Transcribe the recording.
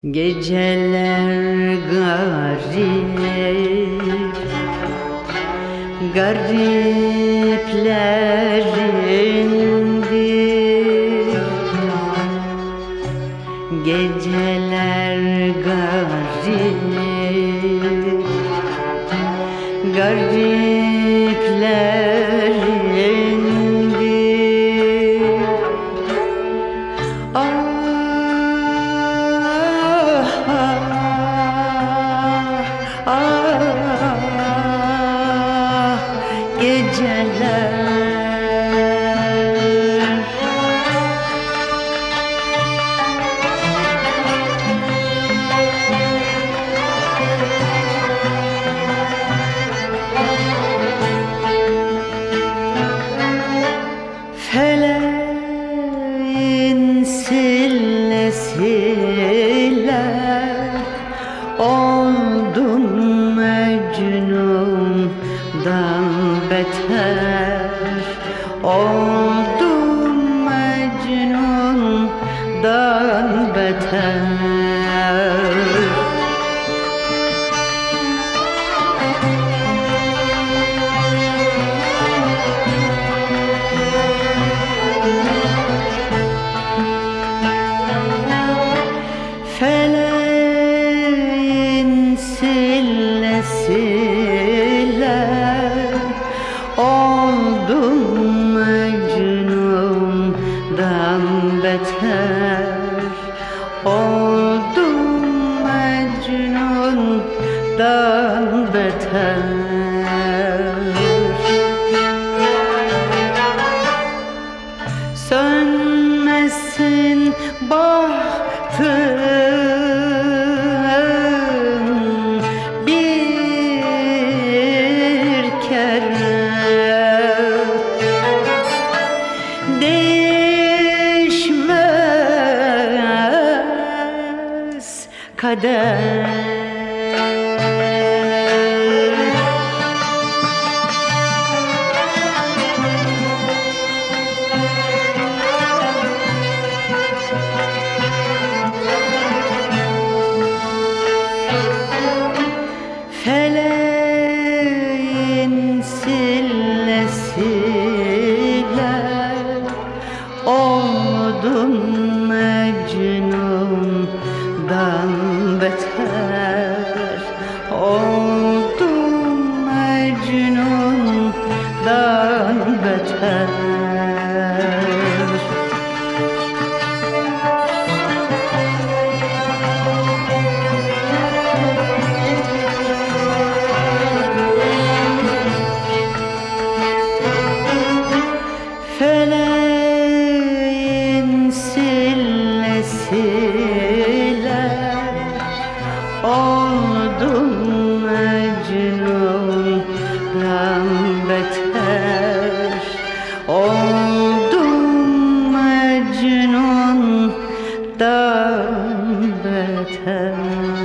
Geceler gariplerindir. Geceler gariplerindir. Ah, geceler. Feleğin sillesiyle oldum Mecnun'dan beter. Oldum Mecnun'dan beter. Feleğin sillesiyle oldum Mecnun'dan beter. Oldum Mecnun'dan beter. Sönmesin bahtım bir kere, değişmez kader. Feleğin sillesiyle oldum Mecnun'dan beter. Oldum Mecnun'dan beter. Feleğin sillesiyle oldum Mecnun'dan beter. Oldum Mecnun'dan beter.